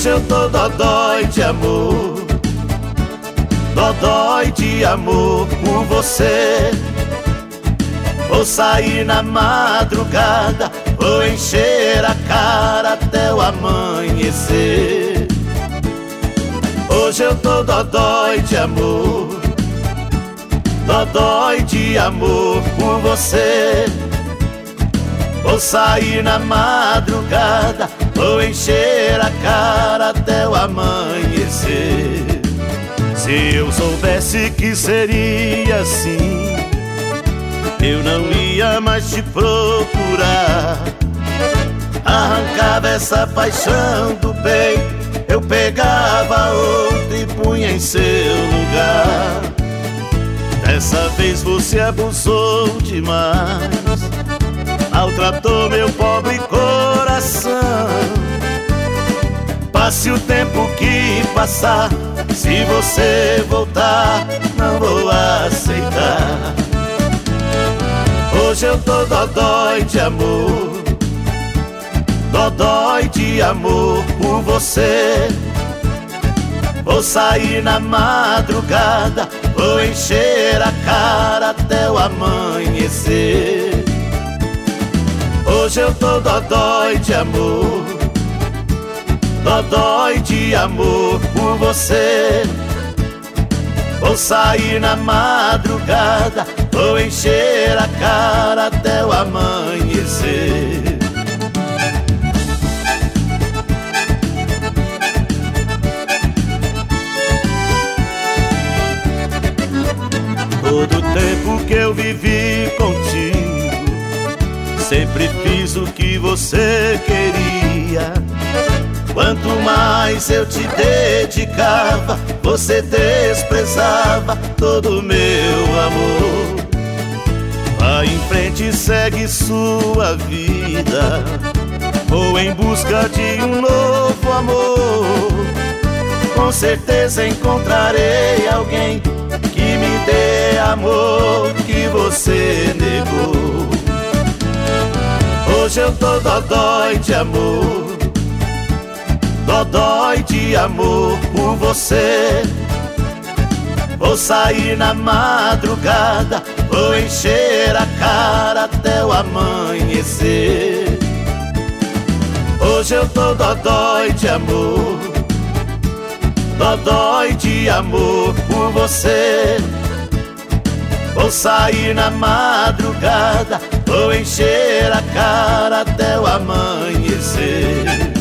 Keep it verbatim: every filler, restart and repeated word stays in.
Hoje eu tô dodói de amor, dodói de amor por você. Vou sair na madrugada, vou encher a cara até o amanhecer. Hoje eu tô dodói de amor, dodói de amor por você. Vou sair na madrugada, vou encher a cara até o amanhecer. Se eu soubesse que seria assim, eu não ia mais te procurar. Arrancava essa paixão do peito, eu pegava outro e punha em seu lugar. Dessa vez você abusou demais, maltratou meu pobre coração. Passe o tempo que passar, se você voltar, não vou aceitar. Hoje eu tô dodói de amor, dodói de amor por você. Vou sair na madrugada, vou encher a cara até o amanhecer. Hoje eu tô dodói de amor, dodói de amor por você. Vou sair na madrugada, vou encher a cara até o amanhecer. Todo o tempo que eu vivi contigo, sempre fiz o que você queria. Quanto mais eu te dedicava, você desprezava todo o meu amor. Vá em frente e segue sua vida, vou em busca de um novo amor. Com certeza encontrarei alguém que me dê amor que você negou. Hoje eu tô dodói de amor, dodói de amor por você. Vou sair na madrugada, vou encher a cara até o amanhecer. Hoje eu tô dodói de amor, dodói de amor por você. Vou sair na madrugada, vou encher a cara até o amanhecer.